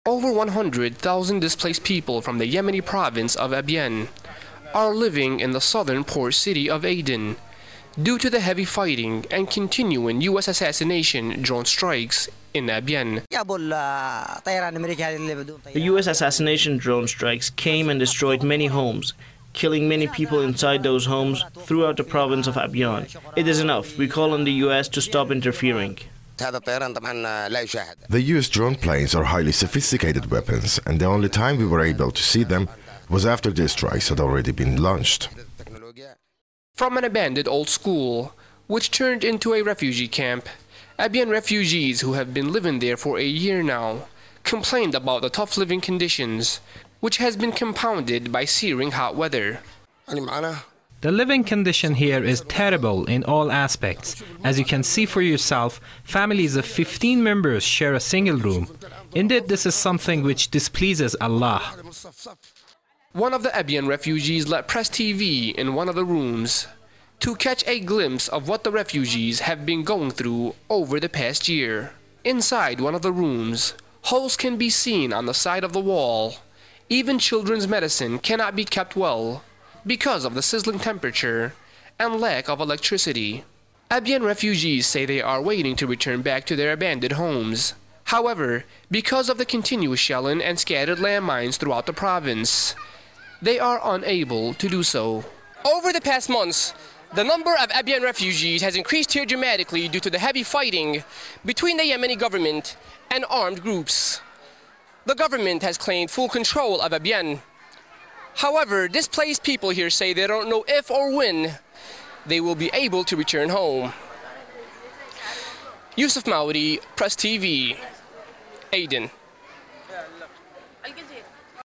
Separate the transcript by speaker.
Speaker 1: Over 100,000 displaced people from the Yemeni province of Abyan are living in the southern port city of Aden due to the heavy fighting and continuing U.S. assassination drone strikes in Abyan.
Speaker 2: The U.S. assassination drone strikes came and destroyed many homes, killing many people inside those homes throughout the province of Abyan. It is enough. We call on the U.S. to stop interfering.
Speaker 3: The U.S. drone planes are highly sophisticated weapons, and the only time we were able to see them was after the strikes had already been launched.
Speaker 1: From an abandoned old school, which turned into a refugee camp, Abyan refugees who have been living there for a year now complained about the tough living conditions, which has been compounded by searing hot weather.
Speaker 4: The living condition here is terrible in all aspects. As you can see for yourself, families of 15 members share a single room. Indeed, this is something which displeases Allah.
Speaker 1: One of the Abyan refugees let Press TV in one of the rooms to catch a glimpse of what the refugees have been going through over the past year. Inside one of the rooms, holes can be seen on the side of the wall. Even children's medicine cannot be kept well because of the sizzling temperature and lack of electricity. Abyan refugees say they are waiting to return back to their abandoned homes. However, because of the continuous shelling and scattered landmines throughout the province, they are unable to do so. Over the past months, the number of Abyan refugees has increased here dramatically due to the heavy fighting between the Yemeni government and armed groups. The government has claimed full control of Abyan. However, displaced people here say they don't know if or when they will be able to return home. Yusuf Maudi, Press TV, Aden.